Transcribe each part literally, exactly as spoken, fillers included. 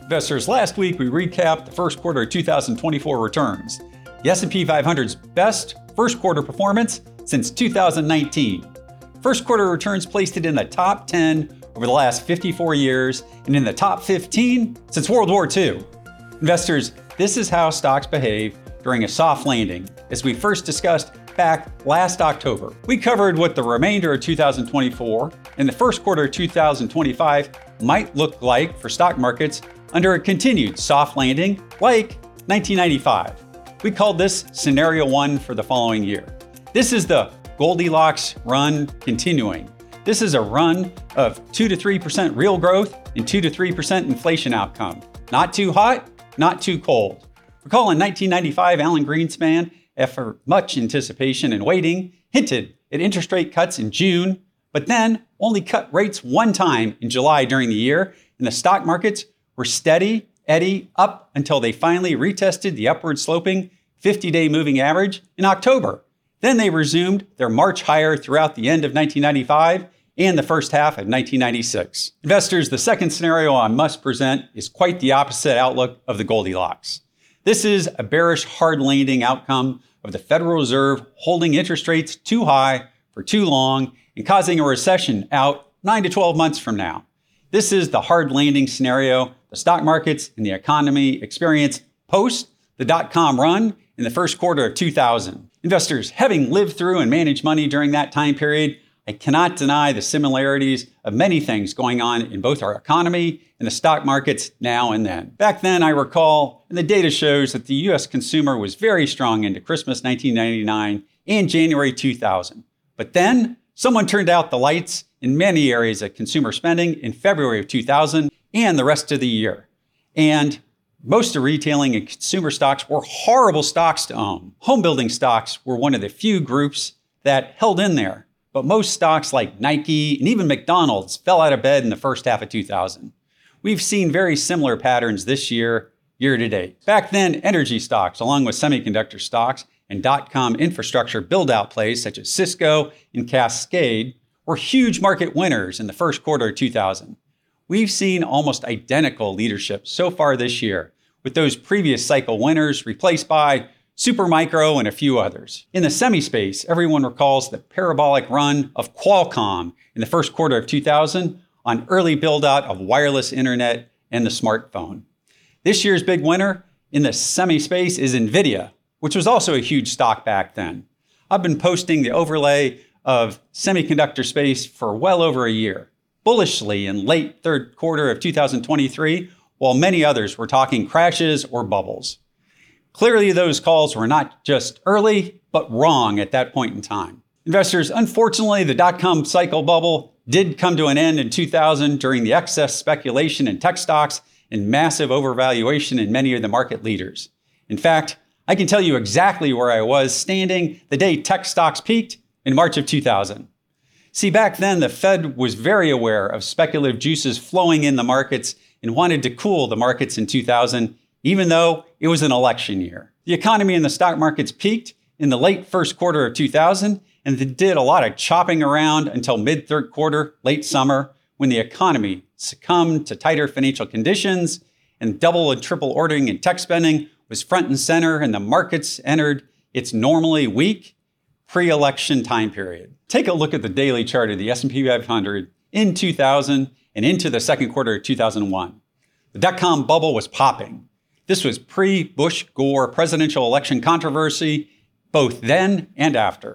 Investors, last week we recapped the first quarter of two thousand twenty-four returns. The S and P five hundred's best first quarter performance since two thousand nineteen. First quarter returns placed it in the top ten over the last fifty-four years and in the top fifteen since World War Two. Investors, this is how stocks behave during a soft landing, as we first discussed back last October. We covered what the remainder of two thousand twenty-four and the first quarter of two thousand twenty-five might look like for stock markets under a continued soft landing like nineteen ninety-five. We called this Scenario one for the following year. This is the Goldilocks run continuing. This is a run of two to three percent real growth and two to three percent inflation outcome. Not too hot, not too cold. Recall in nineteen ninety-five, Alan Greenspan, after much anticipation and waiting, hinted at interest rate cuts in June, but then only cut rates one time in July during the year, and the stock markets were steady, eddy, up until they finally retested the upward sloping fifty-day moving average in October. Then they resumed their march higher throughout the end of nineteen ninety-five and the first half of nineteen ninety-six. Investors, the second scenario I must present is quite the opposite outlook of the Goldilocks. This is a bearish hard landing outcome of the Federal Reserve holding interest rates too high for too long and causing a recession out nine to twelve months from now. This is the hard landing scenario the stock markets and the economy experienced post the dot-com run in the first quarter of two thousand. Investors, having lived through and managed money during that time period, I cannot deny the similarities of many things going on in both our economy and the stock markets now and then. Back then, I recall, and the data shows that the U S consumer was very strong into Christmas nineteen ninety-nine and January two thousand. But then, someone turned out the lights in many areas of consumer spending in February of two thousand and the rest of the year. And most of retailing and consumer stocks were horrible stocks to own. Home building stocks were one of the few groups that held in there. But most stocks like Nike and even McDonald's fell out of bed in the first half of two thousand. We've seen very similar patterns this year, year to date. Back then, energy stocks, along with semiconductor stocks and dot-com infrastructure build-out plays such as Cisco and Cascade, were huge market winners in the first quarter of two thousand. We've seen almost identical leadership so far this year, with those previous cycle winners replaced by Supermicro and a few others. In the semi space, everyone recalls the parabolic run of Qualcomm in the first quarter of two thousand on early build-out of wireless internet and the smartphone. This year's big winner in the semi space is NVIDIA, which was also a huge stock back then. I've been posting the overlay of semiconductor space for well over a year, bullishly in late third quarter of two thousand twenty-three, while many others were talking crashes or bubbles. Clearly, those calls were not just early, but wrong at that point in time. Investors, unfortunately, the dot-com cycle bubble did come to an end in two thousand during the excess speculation in tech stocks and massive overvaluation in many of the market leaders. In fact, I can tell you exactly where I was standing the day tech stocks peaked in March of two thousand. See, back then, the Fed was very aware of speculative juices flowing in the markets and wanted to cool the markets in two thousand, even though it was an election year. The economy and the stock markets peaked in the late first quarter of two thousand, and they did a lot of chopping around until mid-third quarter, late summer, when the economy succumbed to tighter financial conditions and double and triple ordering and tech spending was front and center, and the markets entered its normally weak pre-election time period. Take a look at the daily chart of the S and P five hundred in two thousand and into the second quarter of two thousand one. The dot-com bubble was popping. This was pre-Bush-Gore presidential election controversy, both then and after.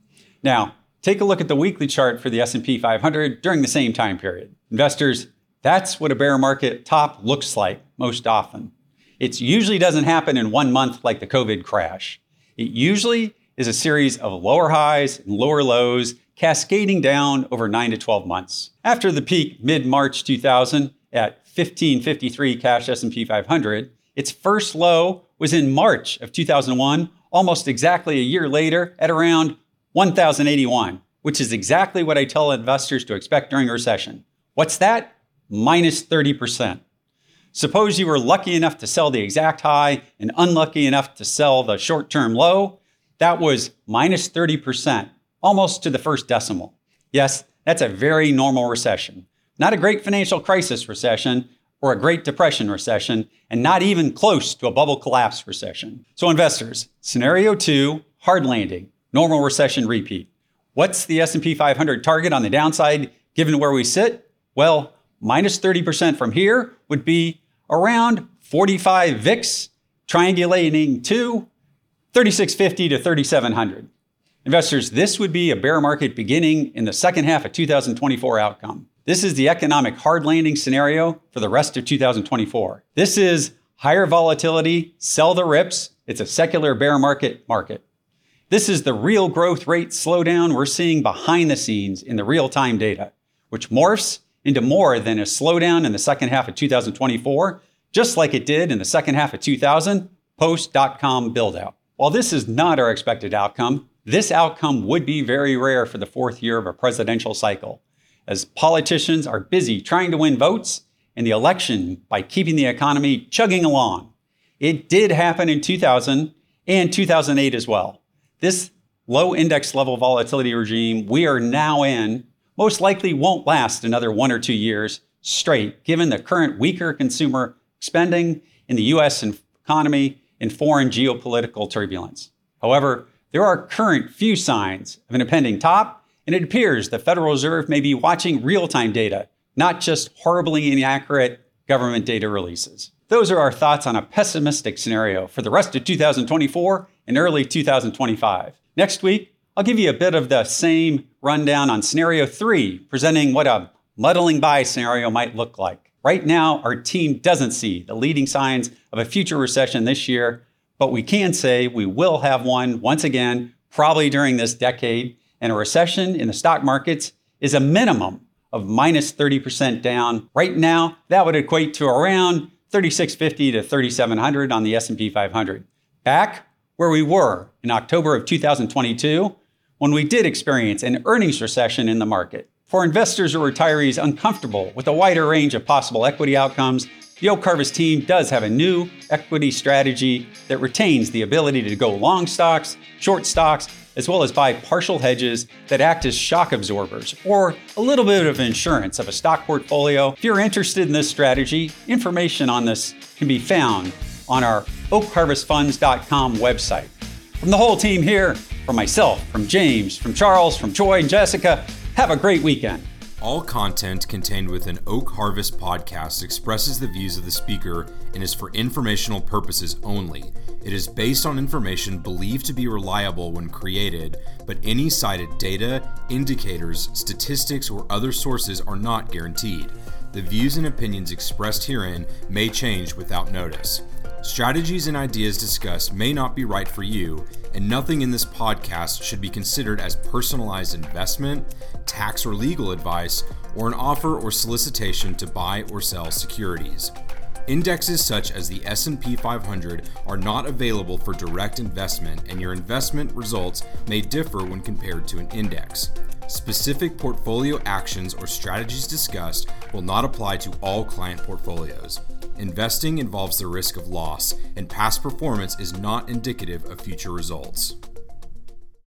Now, take a look at the weekly chart for the S and P five hundred during the same time period. Investors, that's what a bear market top looks like most often. It usually doesn't happen in one month like the COVID crash. It usually is a series of lower highs and lower lows cascading down over nine to twelve months. After the peak mid-March two thousand at fifteen fifty-three cash S and P five hundred, its first low was in March of two thousand one, almost exactly a year later at around one thousand eighty-one, which is exactly what I tell investors to expect during a recession. What's that? Minus thirty percent. Suppose you were lucky enough to sell the exact high and unlucky enough to sell the short-term low. That was minus thirty percent, almost to the first decimal. Yes, that's a very normal recession. Not a great financial crisis recession, or a Great Depression recession, and not even close to a bubble collapse recession. So investors, scenario two, hard landing, normal recession repeat. What's the S and P five hundred target on the downside given where we sit? Well, minus thirty percent from here would be around forty-five V I X, triangulating to thirty-six fifty to thirty-seven hundred. Investors, this would be a bear market beginning in the second half of two thousand twenty-four outcome. This is the economic hard landing scenario for the rest of two thousand twenty-four. This is higher volatility, sell the rips. It's a secular bear market market. This is the real growth rate slowdown we're seeing behind the scenes in the real-time data, which morphs into more than a slowdown in the second half of two thousand twenty-four, just like it did in the second half of two thousand, post-dot-com build-out. While this is not our expected outcome, this outcome would be very rare for the fourth year of a presidential cycle, as politicians are busy trying to win votes in the election by keeping the economy chugging along. It did happen in two thousand and two thousand eight as well. This low index level volatility regime we are now in most likely won't last another one or two years straight, given the current weaker consumer spending in the U S economy and foreign geopolitical turbulence. However, there are current few signs of an impending top, and it appears the Federal Reserve may be watching real-time data, not just horribly inaccurate government data releases. Those are our thoughts on a pessimistic scenario for the rest of two thousand twenty-four and early two thousand twenty-five. Next week, I'll give you a bit of the same rundown on scenario three, presenting what a muddling by scenario might look like. Right now, our team doesn't see the leading signs of a future recession this year, but we can say we will have one once again, probably during this decade, and a recession in the stock markets is a minimum of minus thirty percent down. Right now, that would equate to around thirty-six fifty to thirty-seven hundred on the S and P five hundred. Back where we were in October of two thousand twenty-two, when we did experience an earnings recession in the market. For investors or retirees uncomfortable with a wider range of possible equity outcomes, the Oak Harvest team does have a new equity strategy that retains the ability to go long stocks, short stocks, as well as buy partial hedges that act as shock absorbers or a little bit of insurance of a stock portfolio. If you're interested in this strategy, information on this can be found on our oak harvest funds dot com website. From the whole team here, from myself, from James, from Charles, from Joy and Jessica, have a great weekend. All content contained within Oak Harvest podcast expresses the views of the speaker and is for informational purposes only. It is based on information believed to be reliable when created, but any cited data, indicators, statistics, or other sources are not guaranteed. The views and opinions expressed herein may change without notice. Strategies and ideas discussed may not be right for you, and nothing in this podcast should be considered as personalized investment, tax or legal advice, or an offer or solicitation to buy or sell securities. Indexes such as the S and P five hundred are not available for direct investment, and your investment results may differ when compared to an index. Specific portfolio actions or strategies discussed will not apply to all client portfolios. Investing involves the risk of loss, and past performance is not indicative of future results.